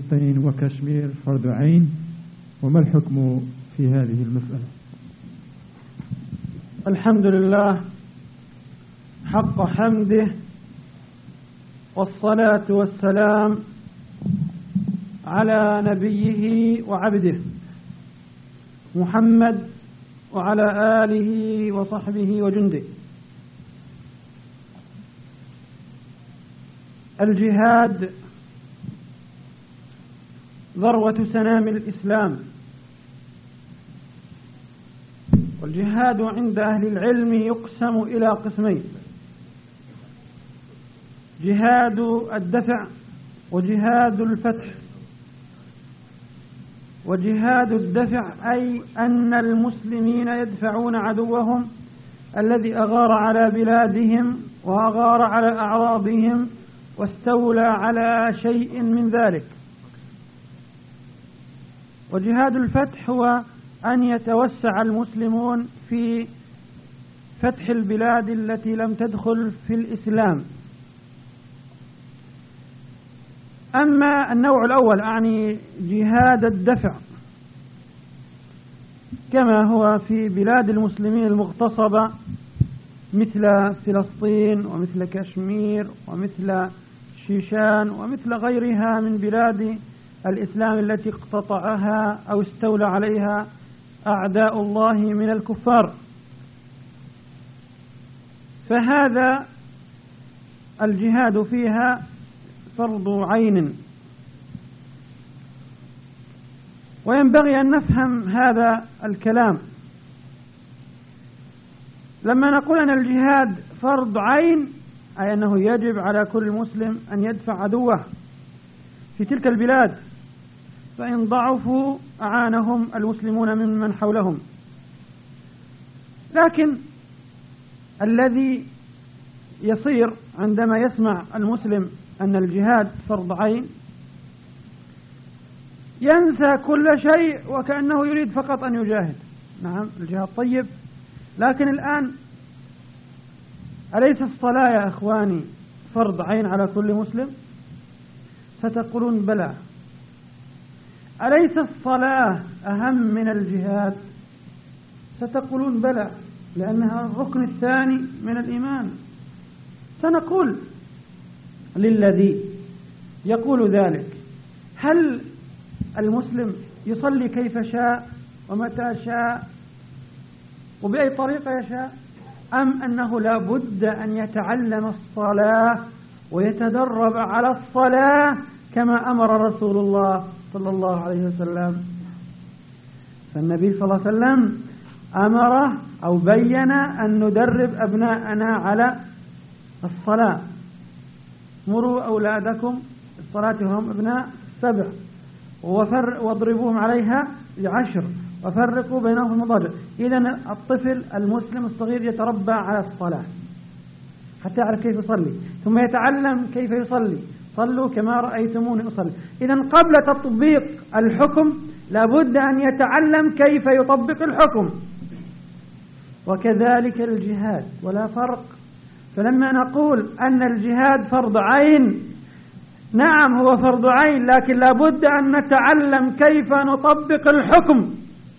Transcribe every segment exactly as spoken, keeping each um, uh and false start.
فلسطين وكشمير فرض عين، وما الحكم في هذه المسألة؟ الحمد لله حق حمده، والصلاة والسلام على نبيه وعبده محمد وعلى آله وصحبه وجنده. الجهاد ذروة سنام الإسلام، والجهاد عند أهل العلم يقسم إلى قسمين: جهاد الدفع وجهاد الفتح. وجهاد الدفع أي أن المسلمين يدفعون عدوهم الذي أغار على بلادهم وأغار على أعراضهم واستولى على شيء من ذلك. وجهاد الفتح هو أن يتوسع المسلمون في فتح البلاد التي لم تدخل في الإسلام. أما النوع الأول أعني جهاد الدفع كما هو في بلاد المسلمين المغتصبة مثل فلسطين ومثل كشمير ومثل شيشان ومثل غيرها من بلاد الإسلام التي اقتطعها أو استولى عليها أعداء الله من الكفار، فهذا الجهاد فيها فرض عين. وينبغي أن نفهم هذا الكلام. لما نقول أن الجهاد فرض عين أي أنه يجب على كل مسلم أن يدفع عدوه في تلك البلاد، فإن ضعفوا أعانهم المسلمون ممن حولهم. لكن الذي يصير عندما يسمع المسلم أن الجهاد فرض عين ينسى كل شيء وكأنه يريد فقط أن يجاهد. نعم الجهاد طيب، لكن الآن أليس الصلاة يا أخواني فرض عين على كل مسلم؟ ستقولون بلى. أليس الصلاة أهم من الجهاد؟ ستقولون بلى، لأنها الركن الثاني من الإيمان. سنقول للذي يقول ذلك: هل المسلم يصلي كيف شاء ومتى شاء وبأي طريقة يشاء، أم أنه لا بد أن يتعلم الصلاة ويتدرب على الصلاة كما أمر رسول الله صلى الله عليه وسلم؟ فالنبي صلى الله عليه وسلم أمر أو بين أن ندرب أبناءنا على الصلاة. مروا أولادكم الصلاة وهم أبناء سبع واضربوهم عليها بعشر وفرقوا بينهم في المضاجع. إذن الطفل المسلم الصغير يتربى على الصلاة حتى يعرف كيف يصلي، ثم يتعلم كيف يصلي. صلوا كما رأيتموني أصلي. إذن قبل تطبيق الحكم لابد أن يتعلم كيف يطبق الحكم، وكذلك الجهاد ولا فرق. فلما نقول أن الجهاد فرض عين، نعم هو فرض عين، لكن لابد أن نتعلم كيف نطبق الحكم،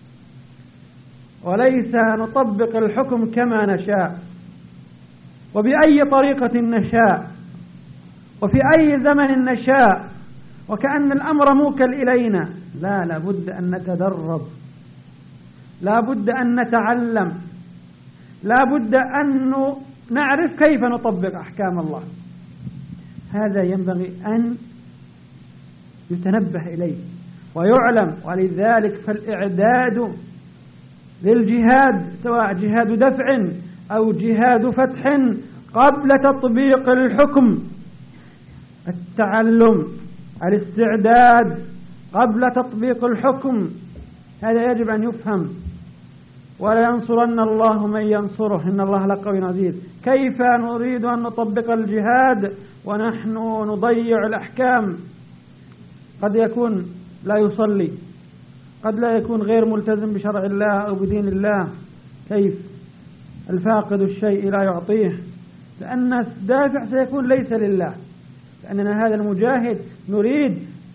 وليس نطبق الحكم كما نشاء وبأي طريقة نشاء وفي أي زمن نشاء وكأن الأمر موكل إلينا. لا، لابد أن نتدرب، لابد أن نتعلم، لابد أن نعرف كيف نطبق أحكام الله. هذا ينبغي أن يتنبه إليه ويعلم. ولذلك فالإعداد للجهاد سواء جهاد دفع أو جهاد فتح قبل تطبيق الحكم، التعلم، الاستعداد قبل تطبيق الحكم، هذا يجب أن يفهم. ولا ينصرن الله من ينصره إن الله لقوي عزيز. كيف نريد أن نطبق الجهاد ونحن نضيع الأحكام؟ قد يكون لا يصلي، قد لا يكون غير ملتزم بشرع الله أو بدين الله. كيف؟ الفاقد الشيء لا يعطيه، لأن الدافع سيكون ليس لله، لأننا هذا المجاهد نريد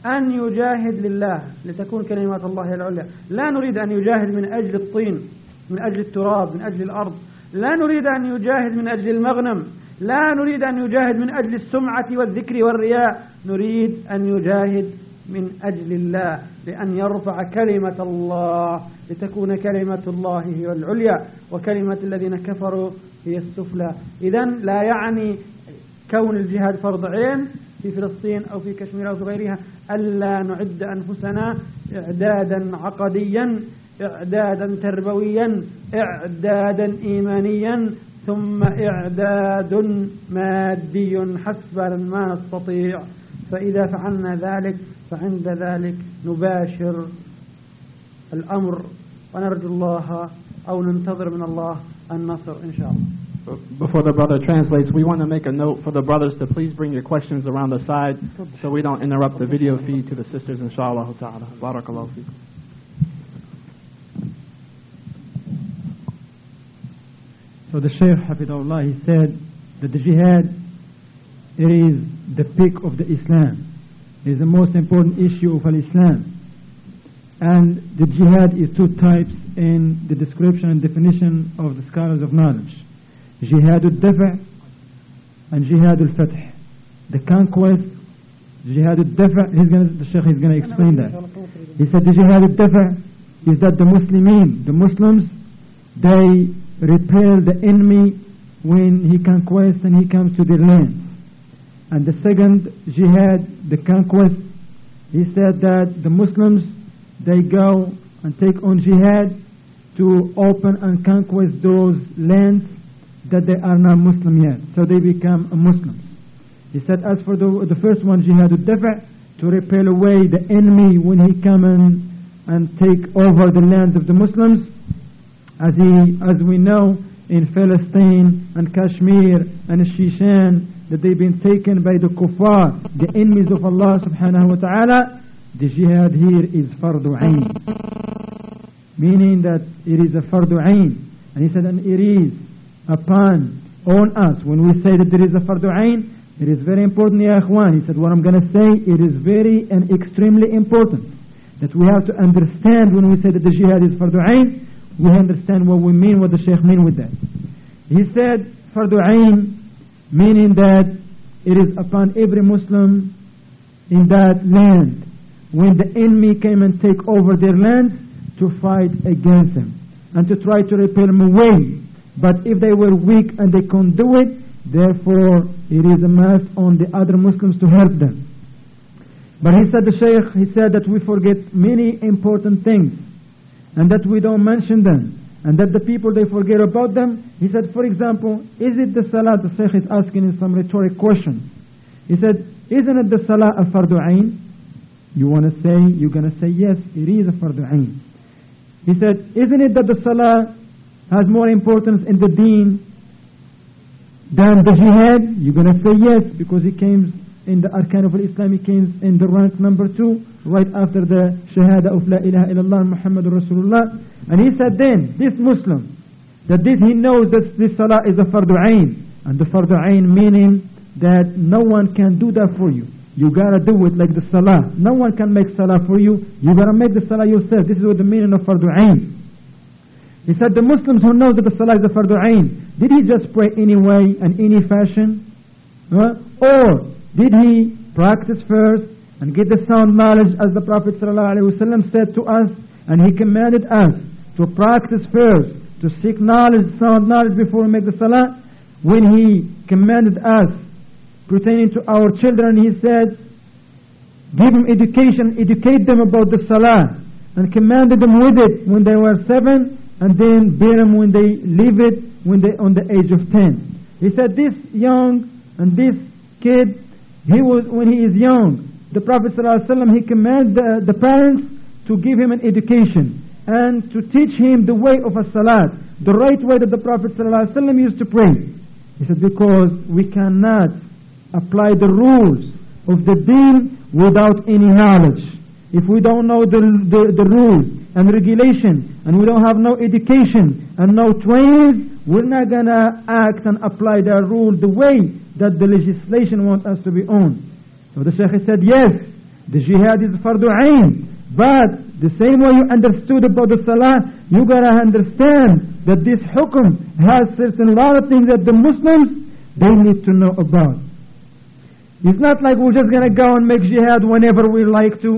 أن يجاهد لله لتكون كلمات الله العليا. لا نريد أن يجاهد من أجل الطين، من أجل التراب، من أجل الأرض. لا نريد أن يجاهد من أجل المغنم. لا نريد أن يجاهد من أجل السمعة والذكر والرياء. نريد أن يجاهد من أجل الله، لأن يرفع كلمة الله، لتكون كلمة الله هي العليا وكلمة الذين كفروا هي السفلى. إذن لا يعني كون الجهاد فرض عين في فلسطين أو في كشمير أو في غيرها ألا نعد أنفسنا إعدادا عقديا، إعدادا تربويا، إعدادا إيمانيا، ثم إعداد مادي حسب ما نستطيع. فإذا فعلنا ذلك فعند ذلك نباشر الأمر ونرجو الله أو ننتظر من الله النصر إن شاء الله. Before the brother translates, we want to make a note for the brothers to please bring your questions around the side so we don't interrupt the video feed to the sisters, inshallah ta'ala. Barakallahu feekum. So the Shaykh Hafidahullah, he said that the jihad, it is the peak of the Islam. It is the most important issue of al-Islam. And the jihad is two types in the description and definition of the scholars of knowledge. Jihad al-Dafa' and Jihad al-Fath. The conquest, Jihad al-Dafa', he's gonna, the Shaykh is going to explain that. He said the Jihad al-Dafa' is that the Muslimin, the Muslims, they repel the enemy when he conquests and he comes to their land. And the second jihad, the conquest, he said that the Muslims, they go and take on jihad to open and conquest those lands that they are not Muslim yet, so they become a Muslims. He said as for the, the first one, jihad al-dafa', to repel away the enemy when he come in and take over the lands of the Muslims, as he, as we know in Palestine and Kashmir and Shishan, that they've been taken by the kuffar, the enemies of Allah subhanahu wa ta'ala. The jihad here is fardu ayn, meaning that it is a fardu ayn. And he said, and it is upon on us when we say that there is a fardu ayn. It is very important, ya akhwan. He said, what I'm going to say, it is very and extremely important that we have to understand when we say that the jihad is fardu ayn, we understand what we mean, what the Shaykh mean with that. He said fardu ayn, meaning that it is upon every Muslim in that land, when the enemy came and take over their land, to fight against them and to try to repel them away. But if they were weak and they couldn't do it, therefore it is a must on the other Muslims to help them. But he said, the Shaykh, he said that we forget many important things and that we don't mention them, and that the people, they forget about them. He said, for example, is it the salah? The Shaykh is asking in some rhetoric question. He said, isn't it the salah a fardu ayn? You want to say, you're going to say, yes, it is a fardu ayn. He said, isn't it that the salah has more importance in the deen than the jihad? You're going to say yes, because it came in the arkan of Islam, it came in the rank number two, right after the shahada of la ilaha illallah Muhammadur Rasulullah. And he said then, this Muslim, that this, he knows that this salah is a fardu ayn, and the fardu ayn meaning that no one can do that for you. You gotta do it like the salah. No one can make salah for you. You gotta make the salah yourself. This is what the meaning of fardu ayn. He said the Muslims who know that the salah is a fardu ayn, did he just pray anyway and any fashion? Huh? Or did he practice first and get the sound knowledge, as the Prophet ﷺ said to us, and he commanded us to practice first, to seek knowledge, sound knowledge, before we make the salah? When he commanded us pertaining to our children, he said, give them education, educate them about the salah, and commanded them with it when they were seven, and then bear them when they leave it when they on the age of ten. He said this young and this kid, he was when he is young, the Prophet ﷺ, he commanded the, the parents to give him an education and to teach him the way of a salat, the right way that the Prophet ﷺ used to pray. He said, because we cannot apply the rules of the deen without any knowledge. If we don't know the, the, the rules and regulation, and we don't have no education and no training, we're not going to act and apply that rule the way that the legislation wants us to be on. So the Shaykh said, yes, The jihad is fardu ayn. But the same way you understood about the salah, you gotta understand that this hukum has certain lot of things that the Muslims, they need to know about. It's not like we're just gonna go and make jihad whenever we like to,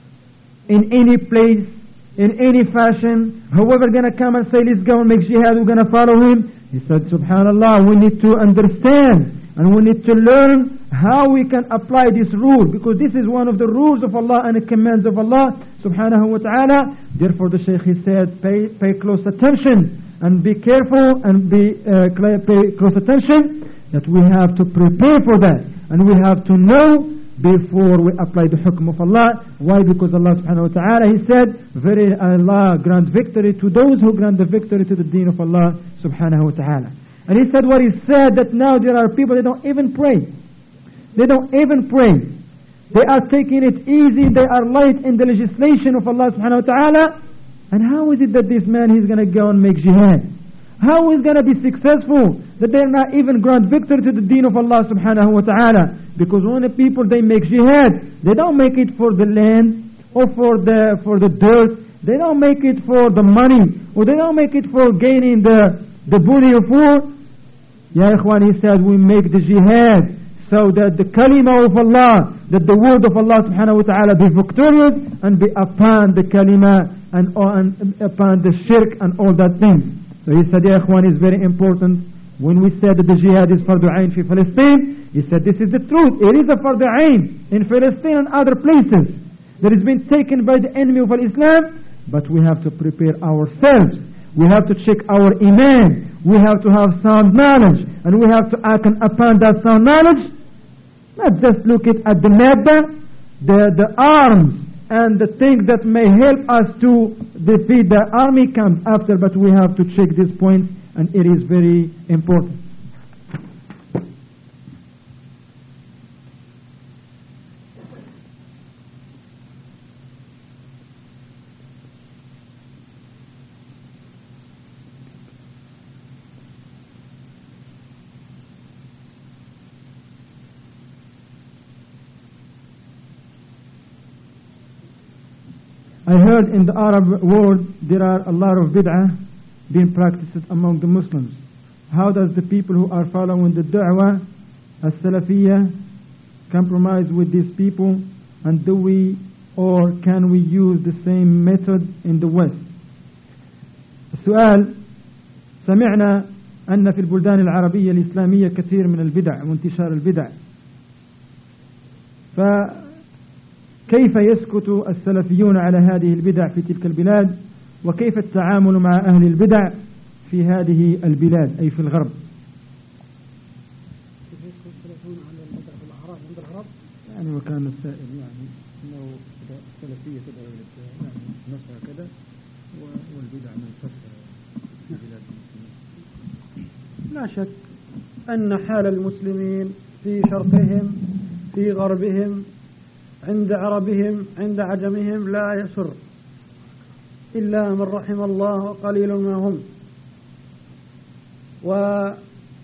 in any place, in any fashion. Whoever gonna come and say, let's go and make jihad, we're gonna follow him. He said, subhanallah, we need to understand and we need to learn how we can apply this rule, because this is one of the rules of Allah and the commands of Allah subhanahu wa ta'ala. Therefore the Shaykh, he said, pay, pay close attention and be careful and be uh, pay close attention, that we have to prepare for that and we have to know before we apply the hukm of Allah. Why? Because Allah subhanahu wa ta'ala, he said, very Allah grant victory to those who grant the victory to the deen of Allah subhanahu wa ta'ala. And he said what he said, that now there are people that don't even pray. They don't even pray. They are taking it easy. They are light in the legislation of Allah subhanahu wa ta'ala. And how is it that this man, he's going to go and make jihad? How is going to be successful that they're not even grant victory to the deen of Allah subhanahu wa ta'ala? Because when the people, they make jihad, they don't make it for the land or for the for the dirt. They don't make it for the money, or they don't make it for gaining the the booty of war. Ya ikhwan, he said, we make the jihad so that the kalima of Allah, that the word of Allah subhanahu wa ta'ala be victorious and be upon the kalima and, and upon the shirk and all that things. So he said, Ya ikhwan, is very important. When we said that the jihad is fardu ayn fi Palestine, he said this is the truth. It is a fardu ayn in Palestine and other places that has been taken by the enemy of Islam. But we have to prepare ourselves. We have to check our iman. We have to have sound knowledge. And we have to act upon that sound knowledge. Not just look at the madda, the, the arms, and the things that may help us to defeat the army comes after. But we have to check this point, and it is very important. I heard in the Arab world there are a lot of bid'ah being practiced among the Muslims. How does the people who are following the da'wah as-salafiyya compromise with these people, and do we or can we use the same method in the West? السؤال: سمعنا أن في البلدان العربية الإسلامية كثير من البدع وانتشار البدع، ف كيف يسكت السلفيون على هذه البدع في تلك البلاد، وكيف التعامل مع أهل البدع في هذه البلاد أي في الغرب؟ كيف يسكت السلفيون على البدع في الأعراب عند العرب؟ يعني وكان السائل يعني أنه السلفية تدعو يعني نفسها كذا والبدع منتشرة في بلاد المسلمين. لا شك أن حال المسلمين في شرقهم في غربهم عند عربهم عند عجمهم لا يسر إلا من رحم الله وقليل ما هم. وقد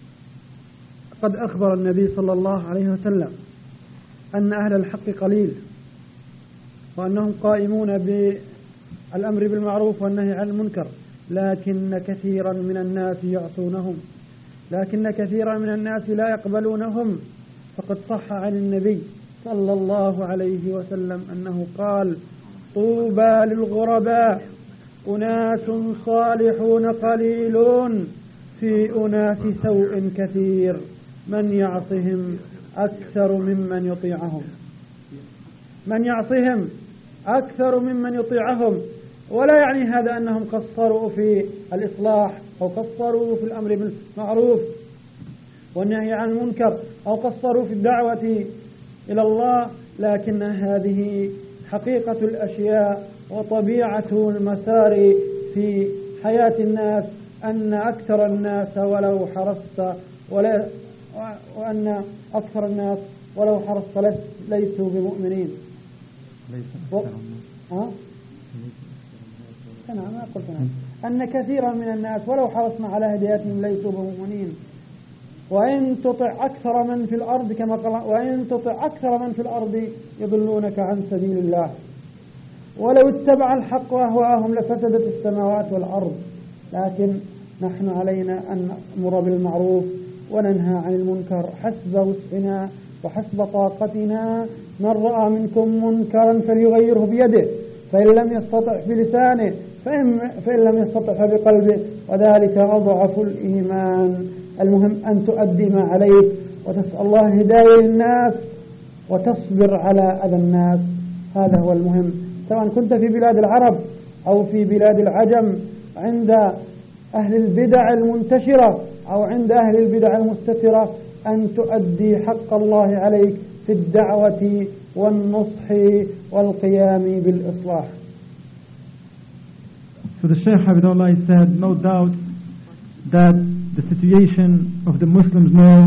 أخبر النبي صلى الله عليه وسلم أن أهل الحق قليل، وأنهم قائمون بالأمر بالمعروف والنهي عن المنكر، لكن كثيرا من الناس يعصونهم، لكن كثيرا من الناس لا يقبلونهم. فقد صح عن النبي صلى الله عليه وسلم أنه قال: طوبى للغرباء أناس صالحون قليلون في أناس سوء كثير من يعصهم أكثر ممن يطيعهم. من يعصهم أكثر ممن يطيعهم. ولا يعني هذا أنهم قصروا في الإصلاح أو قصروا في الأمر بالمعروف والنهي عن المنكر أو قصروا في الدعوة إلى الله، لكن هذه حقيقة الأشياء وطبيعة المسار في حياة الناس، أن أكثر الناس ولو حرصت ولا وأن أكثر الناس ولو حرصت ليسوا بمؤمنين. ليس و... ها؟ أنا ما قلت أنا. أن كثيرا من الناس ولو حرصنا على هدايتهم ليسوا بمؤمنين. وإن تطع أكثر من في الأرض كما قال وإن تطع أكثر من في الأرض يضلونك عن سبيل الله ولو اتبع الحق أهواءهم لفسدت السماوات والأرض لكن نحن علينا أن نأمر بالمعروف وننهى عن المنكر حسب وسعنا وحسب طاقتنا. من رأى منكم منكرا فليغيره بيده فإن لم يستطع بلسانه فإن, فإن لم يستطع فبقلبه وذلك أضعف الإيمان. المهم أن تؤدي ما عليك وتسأل الله الهداية للناس وتصبر على أذى الناس، هذا هو المهم، سواء كنت في بلاد العرب أو في بلاد العجم عند أهل البدع المنتشرة أو عند أهل البدع المستترة، أن تؤدي حق الله عليك في الدعوة والنصح والقيام بالإصلاح. So the Shaykh Habibullah said, no doubt that the situation of the Muslims now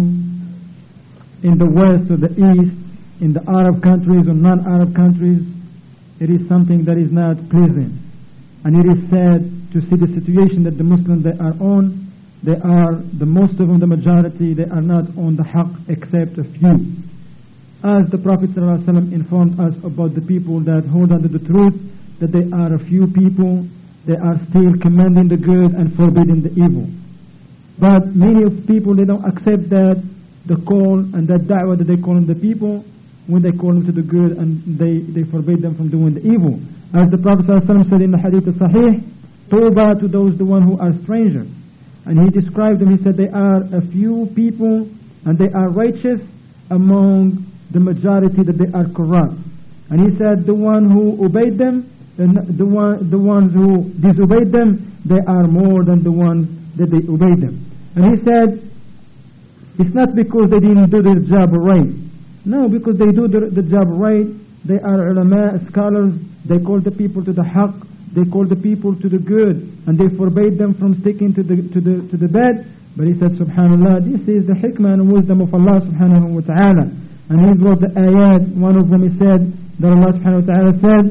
in the west or the east, in the Arab countries or non-Arab countries, it is something that is not pleasant. And it is sad to see the situation that the Muslims they are on. They are, the most of them, the majority, they are not on the haqq except a few. As the Prophet ﷺ informed us about the people that hold on to the truth, that they are a few people, they are still commanding the good and forbidding the evil. But many of people, they don't accept that, the call and that da'wah that they call on the people, when they call them to the good and they, they forbid them from doing the evil. As the Prophet ﷺ said in the Hadith al-Sahih, Tawbah to those the one who are strangers. And he described them, he said they are a few people and they are righteous among the majority that they are corrupt. And he said the one who obeyed them, and the one, the ones who disobeyed them, they are more than the ones that they obeyed them. And he said, it's not because they didn't do their job right. No, because they do the, the job right. They are ulama, scholars, they call the people to the haqq, they call the people to the good, and they forbade them from sticking to the, to the, to the bad. But he said, subhanallah, this is the hikmah and wisdom of Allah subhanahu wa ta'ala. And he brought the ayat, one of them he said, that Allah subhanahu wa ta'ala said,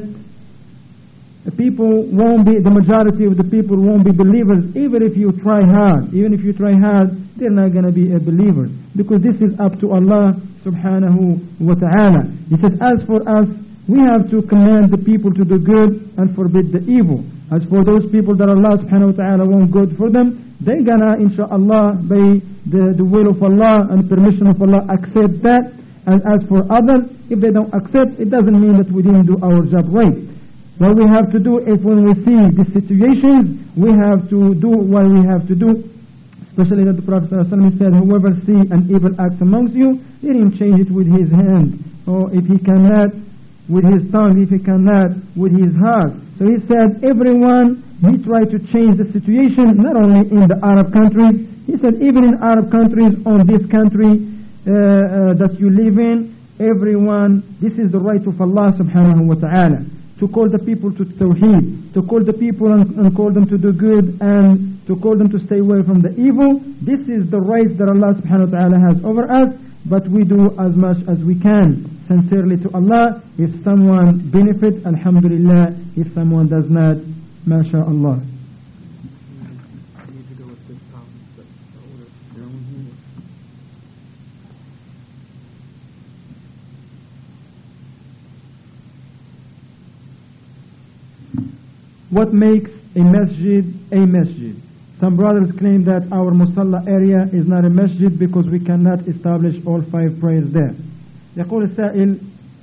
the people won't be, the majority of the people won't be believers, even if you try hard. Even if you try hard, they're not going to be a believer. Because this is up to Allah subhanahu wa ta'ala. He said, as for us, we have to command the people to do good and forbid the evil. As for those people that Allah subhanahu wa ta'ala won't good for them, they're gonna, inshaAllah, by the, the will of Allah and permission of Allah, accept that. And as for others, if they don't accept, it doesn't mean that we didn't do our job right. What we have to do is when we see these situations, we have to do what we have to do. Especially that the Prophet ﷺ said, whoever see an evil act amongst you, let him change it with his hand. Or if he cannot, with his tongue, if he cannot, with his heart. So he said, everyone, he tried to change the situation, not only in the Arab countries. He said, even in Arab countries, on this country uh, uh, that you live in, everyone, this is the right of Allah subhanahu wa ta'ala. To call the people to tawheed, to call the people and, and call them to do good, and to call them to stay away from the evil. This is the right that Allah subhanahu wa ta'ala has over us, but we do as much as we can, sincerely to Allah. If someone benefits, alhamdulillah. If someone does not, mashallah. What makes a masjid a masjid? Some brothers claim that our musalla area is not a masjid because we cannot establish all five prayers there. يقول السائل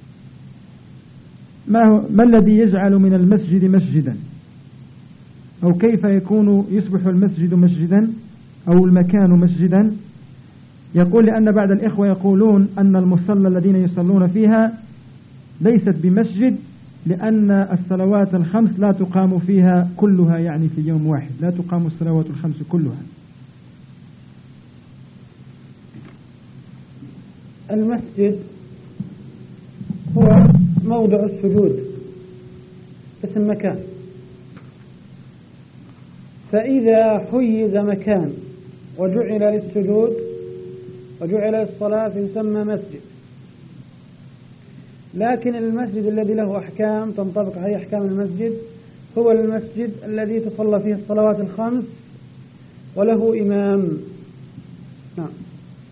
ما, هو ما الذي يجعل من المسجد مسجدا أو كيف يكون يصبح المسجد مسجدا أو المكان مسجدا؟ يقول لأن بعض الإخوة يقولون أن المصلى الذين يصلون فيها ليست بمسجد لأن الصلوات الخمس لا تقام فيها كلها، يعني في يوم واحد لا تقام الصلوات الخمس كلها. المسجد هو موضع السجود، اسم مكان، فإذا حيز مكان وجعل للسجود وجعل للصلاة يسمى مسجد. لكن المسجد الذي له أحكام تنطبق عليه أحكام المسجد هو المسجد الذي تصلى فيه الصلوات الخمس وله إمام. نعم.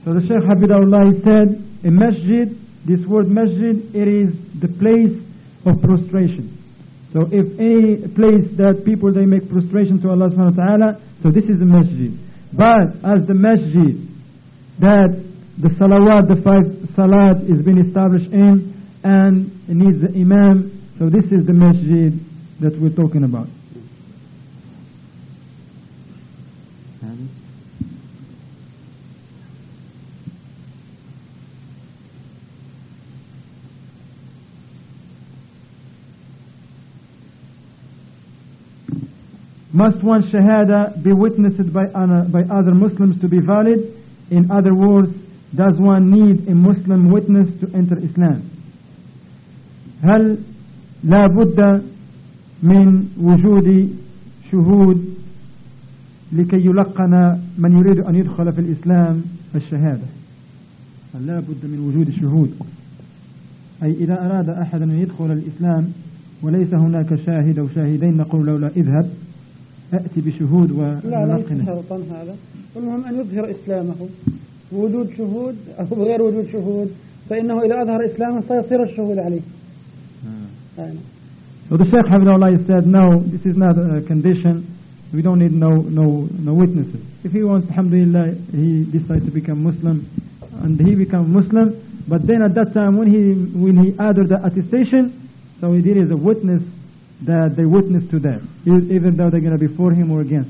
So the Shaykh Hafidahullah said, a masjid, this word masjid, it is the place of prostration. So if any place that people they make prostration to Allah subhanahu wa ta'ala, so this is a masjid. But as the masjid that the salawat, the five salat is being established in, and it needs the imam, so this is the masjid that we're talking about. Must one shahada be witnessed by, uh, by other Muslims to be valid? In other words, does one need a Muslim witness to enter Islam? هل لا بد من وجود شهود لكي يلقن من يريد أن يدخل في الإسلام الشهادة؟ هل لا بد من وجود شهود، أي إذا أراد أحد أن يدخل الإسلام وليس هناك شاهد أو شاهدين نقول له لا اذهب أأتي بشهود ونلقنه. لا ليس شرطا هذا، المهم أن يظهر إسلامه بوجود شهود أو بغير وجود شهود، فإنه إذا أظهر إسلامه سيصير الشهود عليه. آه. So the Shaykh Hafidahullah said, no, this is not a condition. We don't need no no no witnesses. If he wants, alhamdulillah, he decides to become Muslim, and he becomes Muslim. But then at that time, when he when he added the attestation, so there is a witness that they witness to that, even though they're going to be for him or against.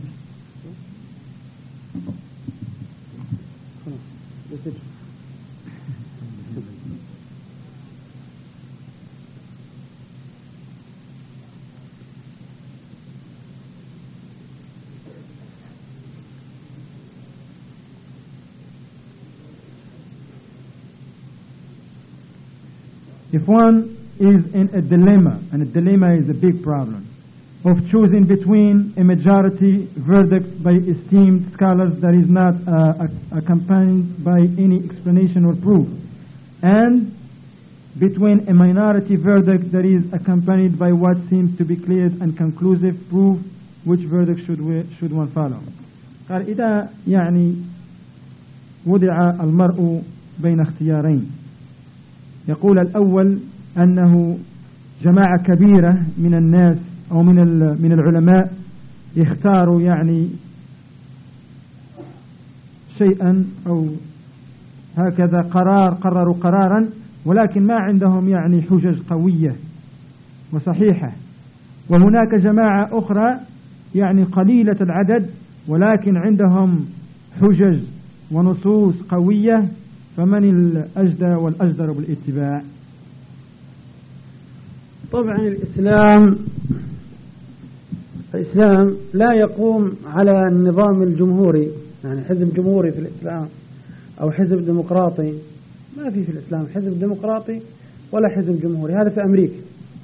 If one is in a dilemma, and a dilemma is a big problem, of choosing between a majority verdict by esteemed scholars that is not uh, accompanied by any explanation or proof, and between a minority verdict that is accompanied by what seems to be clear and conclusive proof, which verdict should we, should one follow? قال إذا يعني وضع المرء بين اختيارين، يقول الأول أنه جماعة كبيرة من الناس أو من من العلماء يختاروا يعني شيئا أو هكذا قرار قرروا قرارا، ولكن ما عندهم يعني حجج قوية وصحيحة. وهناك جماعة أخرى يعني قليلة العدد ولكن عندهم حجج ونصوص قوية، فمن الأجدى والأجدر بالاتباع؟ طبعا الإسلام الإسلام لا يقوم على النظام الجمهوري، يعني حزب جمهوري في الإسلام أو حزب ديمقراطي، ما في في الإسلام حزب ديمقراطي ولا حزب جمهوري، هذا في أمريكا.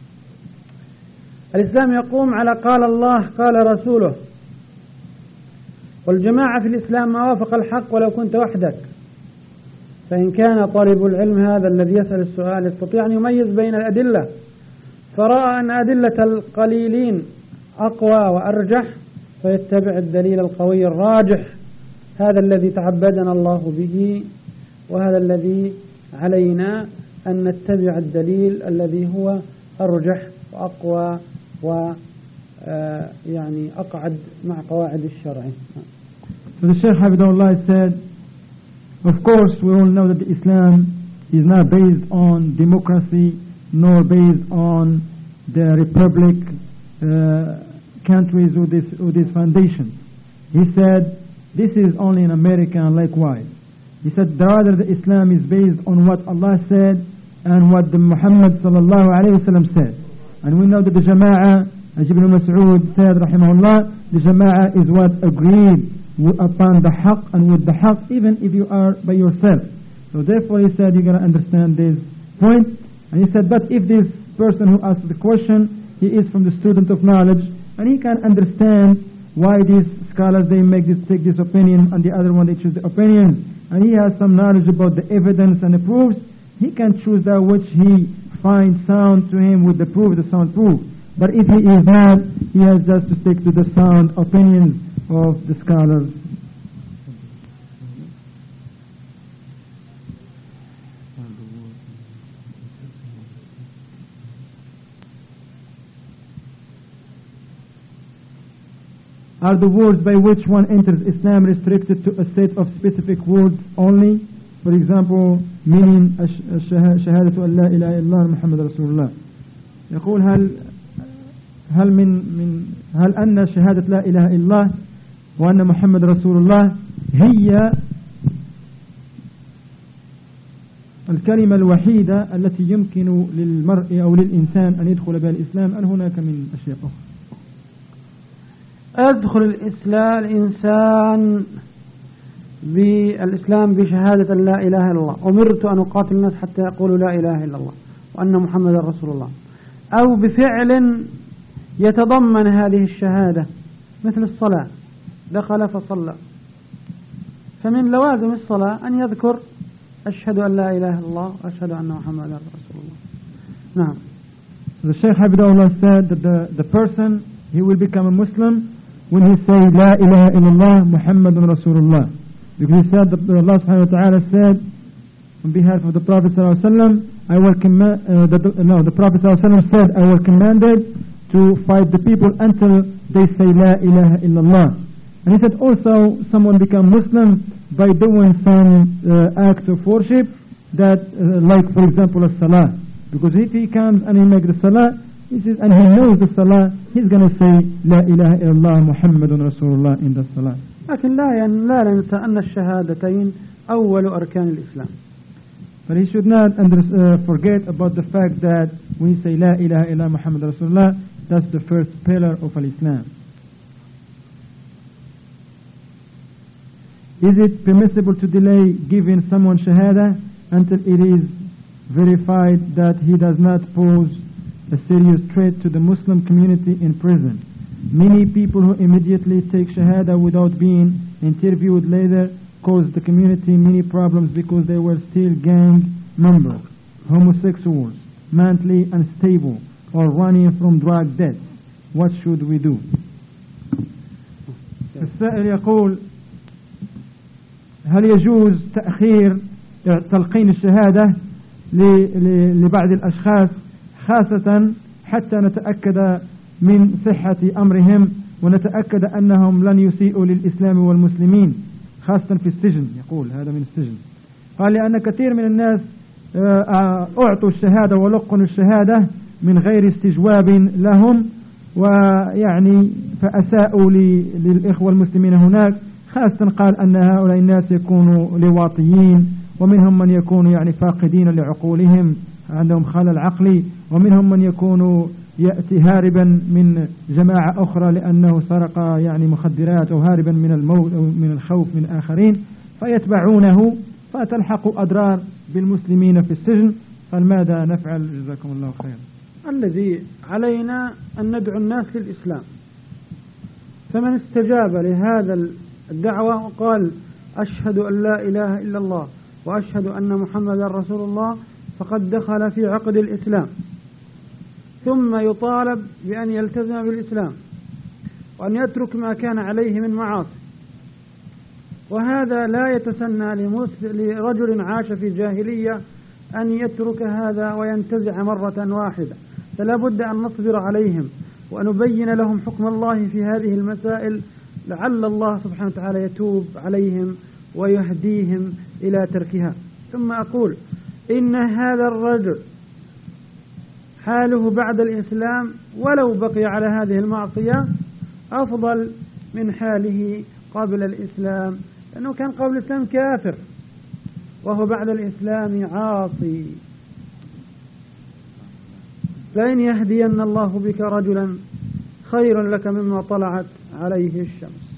الإسلام يقوم على قال الله قال رسوله، والجماعة في الإسلام ما وافق الحق ولو كنت وحدك. فإن كان طالب العلم هذا الذي يسأل السؤال يستطيع أن يميز بين الأدلة، فرأى أن أدلة القليلين أقوى وأرجح فيتبع الدليل القوي الراجح، هذا الذي تعبدنا الله به، وهذا الذي علينا أن نتبع الدليل الذي هو أرجح وأقوى ويعني أقعد مع قواعد الشرع. So the Shaykh Hafidahullah said, of course we all know that the Islam is not based on democracy nor based on the republic uh, countries with this, with this foundation. He said this is only in America and likewise. He said rather the Islam is based on what Allah said and what the Muhammad sallallahu alayhi wa sallam said. And we know that the Jama'ah, as Ibn Mas'ud said rahimahullah, the Jama'ah is what agreed upon the haqq and with the haqq even if you are by yourself. So therefore he said you got to understand this point. And he said but if this person who asked the question, he is from the student of knowledge and he can understand why these scholars they make this take this opinion and the other one they choose the opinion, and he has some knowledge about the evidence and the proofs, he can choose that which he finds sound to him with the proof, the sound proof. But if he is not, he has just to stick to the sound opinions of the scholars. Are the words by which one enters Islam restricted to a set of specific words only? For example, meaning شهادة أن لا إله إلا الله محمد رسول الله. يقول هل هل من من هل أن شهادة لا إله إلا الله وأن محمد رسول الله هي الكلمة الوحيدة التي يمكن للمرء أو للإنسان أن يدخل بها الإسلام أم هناك من أشياء أخرى؟ أدخل الإسلام الإنسان بالإسلام بشهادة لا إله إلا الله. أمرت أن أقاتل الناس حتى يقولوا لا إله إلا الله وأن محمد رسول الله، أو بفعل يتضمن هذه الشهادة مثل الصلاة، دخل فصلى، فمن لوازم الصلاة أن يذكر أشهد أن لا إله إلا الله وأشهد أن محمد رسول الله. نعم. The Shaykh Habibullah said that the, the person, he will become a Muslim when he say La ilaha illallah Muhammadun Rasulullah. Because he said that Allah subhanahu wa ta'ala said on behalf of the Prophet sallallahu alaihi wasallam, I will command, uh, the, no, the Prophet sallallahu alaihi wasallam said, I will commanded to fight the people until they say La ilaha illallah. And he said also someone become Muslim by doing some uh, acts of worship that uh, like for example a salah. Because if he comes and he makes the salah, he says, and he knows the salah, he's going to say La ilaha illallah Muhammadun Rasulullah in the salah. لكن لا لا ننسى أن الشهادتين أول أركان الإسلام. But he should not under, uh, forget about the fact that when we say La ilaha illallah Muhammad Rasulullah, that's the first pillar of Al-Islam. Is it permissible to delay giving someone shahada until it is verified that he does not pose a serious threat to the Muslim community in prison? Many people who immediately take shahada without being interviewed later caused the community many problems because they were still gang members, homosexuals, mentally unstable, or running from drug death. What should we do? السائل يقول هل يجوز تأخير تلقين الشهادة لبعض الأشخاص خاصة حتى نتأكد من صحة أمرهم ونتأكد أنهم لن يسيئوا للإسلام والمسلمين خاصة في السجن؟ يقول هذا من السجن. قال لأن كثير من الناس أعطوا الشهادة ولقنوا الشهادة من غير استجواب لهم، ويعني فأساءوا للإخوة المسلمين هناك، خاصة قال أن هؤلاء الناس يكونوا لواطيين، ومنهم من يكونوا يعني فاقدين لعقولهم، عندهم خلل عقلي، ومنهم من يكونوا يأتي هاربا من جماعة أخرى لأنه سرق يعني مخدرات، أو هاربا من الموت أو من الخوف من آخرين، فيتبعونه فتلحق أضرار بالمسلمين في السجن. فماذا نفعل؟ جزاكم الله خير. الذي علينا أن ندعو الناس للإسلام، فمن استجاب لهذا الدعوة وقال أشهد أن لا إله إلا الله وأشهد أن محمد رسول الله فقد دخل في عقد الإسلام، ثم يطالب بأن يلتزم بالإسلام وأن يترك ما كان عليه من معاصي، وهذا لا يتسنى لرجل عاش في جاهلية أن يترك هذا وينتزع مرة واحدة، فلا بد أن نصبر عليهم وأن نبين لهم حكم الله في هذه المسائل، لعل الله سبحانه وتعالى يتوب عليهم ويهديهم إلى تركها. ثم أقول إن هذا الرجل حاله بعد الإسلام ولو بقي على هذه المعصية أفضل من حاله قبل الإسلام، لأنه كان قبل الإسلام كافر وهو بعد الإسلام عاصي. لئن يهدين الله بك رجلا خير لك مما طلعت عليه الشمس.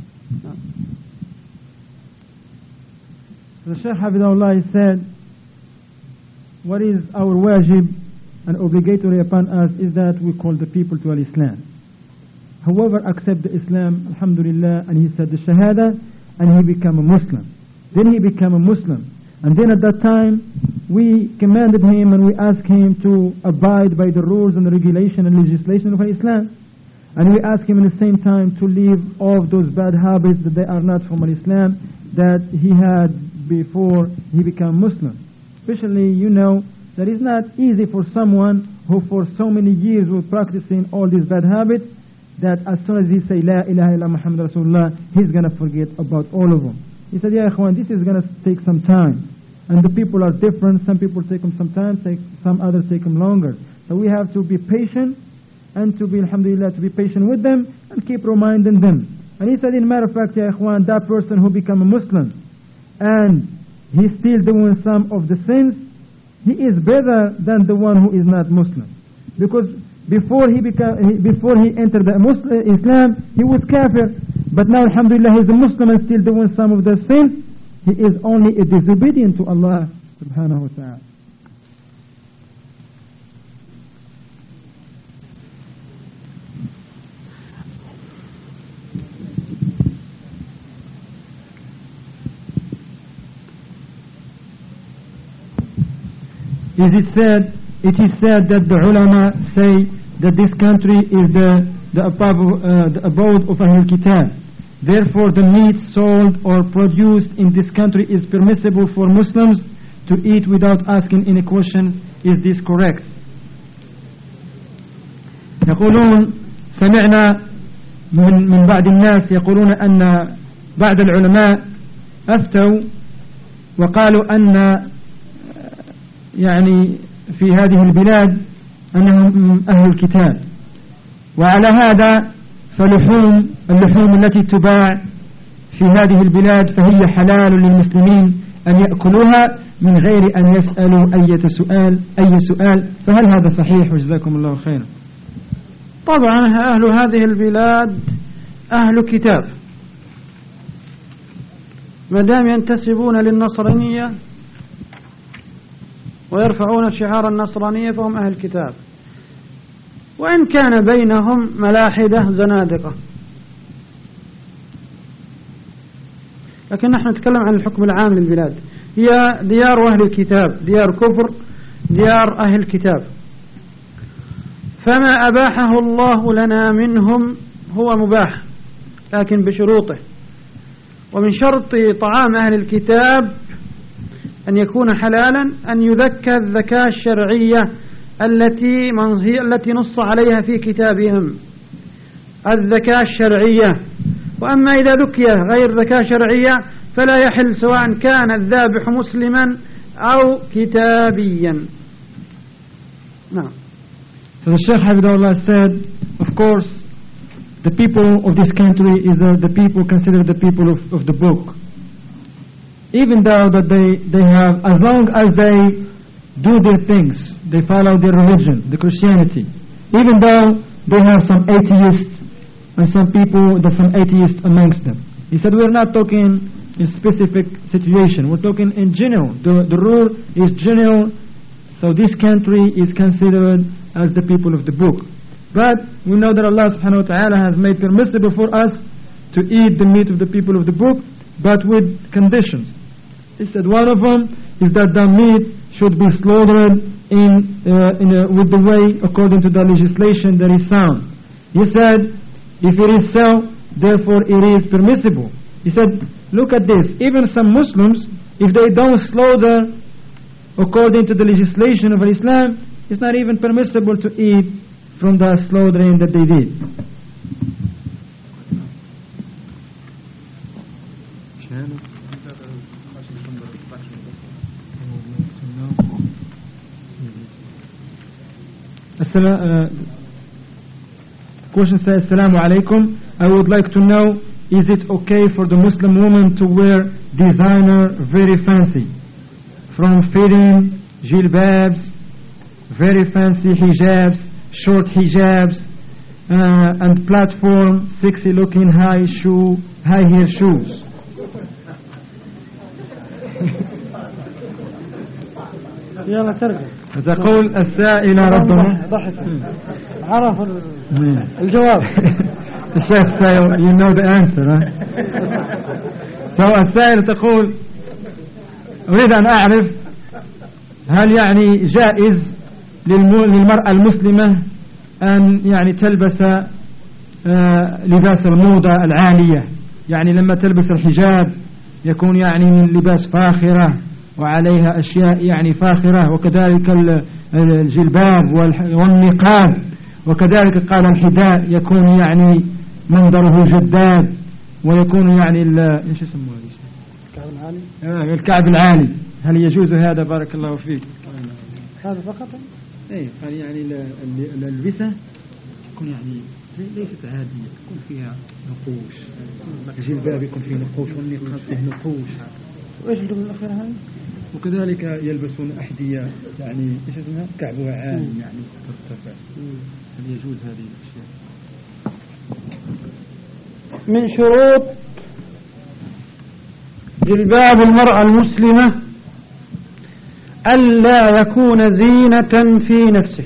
The Shaykh Hafidahullah said, what is our wajib and obligatory upon us is that we call the people to al-Islam. Whoever accept the Islam, alhamdulillah, and he said the Shahada, and he become a Muslim. Then he become a Muslim. And then at that time, we commanded him and we asked him to abide by the rules and the regulation and legislation of Islam. And we asked him at the same time to leave all of those bad habits that they are not from Islam that he had before he became Muslim. Especially, you know, that it's not easy for someone who for so many years was practicing all these bad habits that as soon as he say La ilaha illa Muhammad Rasulullah, he's going to forget about all of them. He said, yeah, Ikhwan, this is going to take some time. And the people are different. Some people take them some time, take, some others take them longer. So we have to be patient and to be, alhamdulillah, to be patient with them and keep reminding them. And he said, in matter of fact, ya Ikhwan, that person who become a Muslim and he's still doing some of the sins, he is better than the one who is not Muslim. Because before he became, before he entered the Muslim, Islam, he was kafir. But now, alhamdulillah, he's a Muslim and still doing some of the sins. He is only a disobedient to Allah subhanahu wa ta'ala. Is it said, it is said that the ulama say that this country is the, the, above, uh, the abode of Ahlul Kitab. Therefore, the meat sold or produced in this country is permissible for Muslims to eat without asking any questions. Is this correct? يقولون سمعنا من من بعض الناس يقولون أن بعض العلماء أفتوا وقالوا أن يعني في هذه البلاد أنهم أهل الكتاب، وعلى هذا فلحوم اللحوم التي تباع في هذه البلاد فهي حلال للمسلمين أن يأكلوها من غير أن يسألوا أي سؤال أي سؤال فهل هذا صحيح؟ وجزاكم الله خيرا. طبعا أهل هذه البلاد أهل كتاب، ما دام ينتسبون للنصرانية ويرفعون شعار النصرانية فهم أهل كتاب، وإن كان بينهم ملاحدة زنادقة، لكن نحن نتكلم عن الحكم العام للبلاد. هي ديار أهل الكتاب، ديار كفر، ديار أهل الكتاب، فما أباحه الله لنا منهم هو مباح لكن بشروطه. ومن شرط طعام أهل الكتاب أن يكون حلالا أن يذكى الذكاة الشرعية التي التي نص عليها في كتابهم، الذكاة الشرعية. وأما إذا ذكي غير ذكاة شرعية فلا يحل سواء كان الذابح مسلما أو كتابيا. نعم. So the Shaykh Hafidahullah said, of course, the people of this country is uh, the people considered the people of, of the book. Even though that they, they have, as long as they do their things, they follow their religion, the Christianity, even though they have some atheists and some people, there's some atheists amongst them. He said, we're not talking in specific situation, we're talking in general. The, the rule is general, so this country is considered as the people of the book. But we know that Allah subhanahu wa ta'ala has made permissible for us to eat the meat of the people of the book, but with conditions. He said one of them is that the meat should be slaughtered in, uh, in a, with the way according to the legislation that is sound. He said, if it is so, therefore it is permissible. He said, look at this, even some Muslims, if they don't slaughter according to the legislation of Islam, it's not even permissible to eat from the slaughtering that they did. Uh, question says, Assalamu alaikum. I would like to know, is it okay for the Muslim woman to wear designer very fancy, from fitting, jilbabs, very fancy hijabs, short hijabs, uh, and platform, sexy looking high shoe, high heel shoes? يلا ترجع. تقول السائلة ربما ضحك عرف الجواب. الشيخ سائل, you know the answer, huh? So السائلة تقول أريد أن أعرف هل يعني جائز للمرأة المسلمة أن يعني تلبس لباس الموضة العالية، يعني لما تلبس الحجاب يكون يعني من لباس فاخرة وعليها أشياء يعني فاخرة، وكذلك الجلباب والنقاب وكذلك قال الحذاء يكون يعني منظره جداد ويكون يعني ايش يسموه الكعب العالي. آه الكعب العالي. هل يجوز هذا؟ بارك الله فيك. هذا فقط؟ ايه قال يعني الألبسة تكون يعني ليست عادية، يكون فيها نقوش، الجلباب يكون فيه نقوش والنقاب فيه نقوش. وايش الجملة الأخيرة هذه؟ وكذلك يلبسون أحذية يعني ايش اسمها كعبها عالي يعني ترتفع. هل يجوز هذه الأشياء؟ من شروط جلباب المرأة المسلمة ألا يكون زينة في نفسه،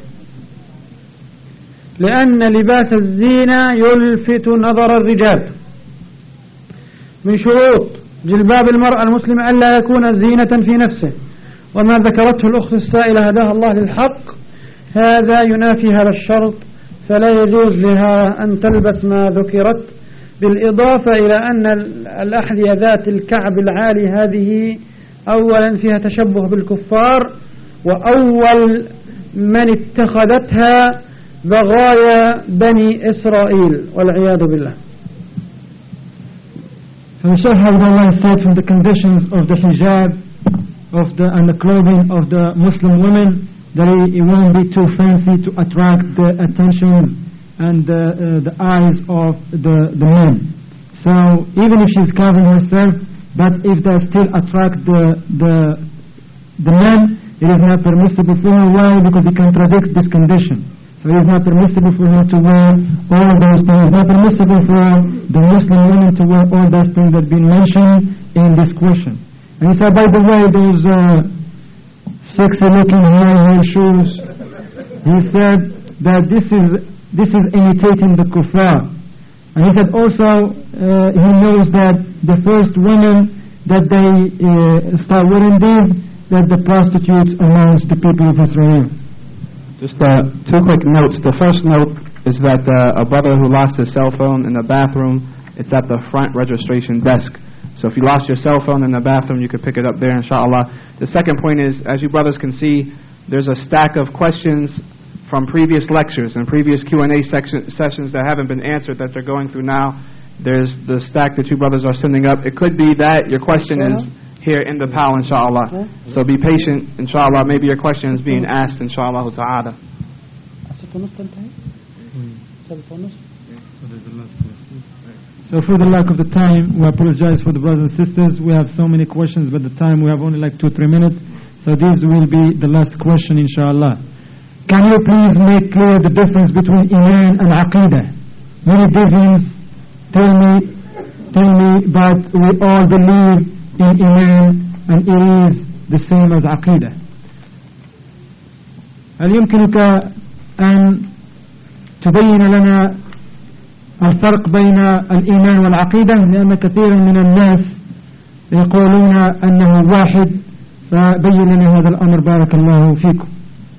لأن لباس الزينة يلفت نظر الرجال. من شروط جلباب المرأة المسلمة ألا يكون زينة في نفسه، وما ذكرته الأخت السائلة هداها الله للحق هذا ينافي هذا الشرط، فلا يجوز لها أن تلبس ما ذكرت، بالإضافة إلى أن الأحذية ذات الكعب العالي هذه أولا فيها تشبه بالكفار، وأول من اتخذتها بغايا بني إسرائيل والعياذ بالله. So the Shaykh Abdullah said from the conditions of the hijab of the, and the clothing of the Muslim women that it, it won't be too fancy to attract the attention and the, uh, the eyes of the, the men. So even if she's covering herself, but if they still attract the, the, the men, it is not permissible for her. Why? Because it contradicts this condition. So it is not permissible for her to wear all those things. It is not permissible for the Muslim women to wear all those things that have been mentioned in this question. And he said, by the way, those uh, sexy looking high heel shoes, he said that this is this is imitating the kuffar. And he said also uh, he knows that the first women that they uh, start wearing these, that the prostitutes amongst the people of Israel. Just uh, two quick notes. The first note is that uh, a brother who lost his cell phone in the bathroom, it's at the front registration desk. So if you lost your cell phone in the bathroom, you could pick it up there, inshallah. The second point is, as you brothers can see, there's a stack of questions from previous lectures and previous Q and A section, sessions that haven't been answered that they're going through now. There's the stack that you brothers are sending up. It could be that your question is here in the P A L, inshallah. So be patient, inshallah. Maybe your question is being asked, inshallah ta'ala. So for the lack of the time, we apologize for the brothers and sisters. We have so many questions, but the time we have only like two, three minutes. So this will be the last question, inshallah. Can you please make clear the difference between Iman and Aqidah? Many difference, tell me, tell me, but we all believe in Iman and it is the same as Aqidah. هل يمكنك أن تبين لنا الفرق بين الإيمان والعقيدة؟ لأن كثيرا من الناس يقولون أنه واحد، فبين لنا هذا الأمر بارك الله فيكم.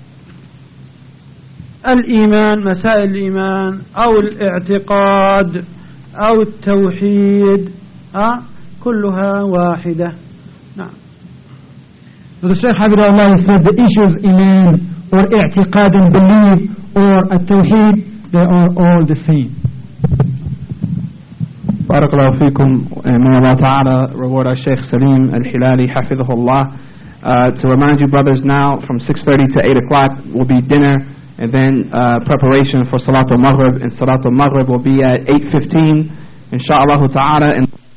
الإيمان، مسائل الإيمان أو الاعتقاد أو التوحيد أه؟ كلها واحدة. نعم. So the Shaykh Habibullah said the issues Iman or i'tiqad and belief or at-tawheed, they are all the same. Barakallahu feekum, and may Allah Ta'ala reward our Shaykh Salim Al-Hilali Hafidhahullah. Uh, to remind you brothers, now from six thirty to eight o'clock will be dinner, and then uh, preparation for Salatul Maghrib, and Salatul Maghrib will be at eight fifteen, inshaAllah Ta'ala. And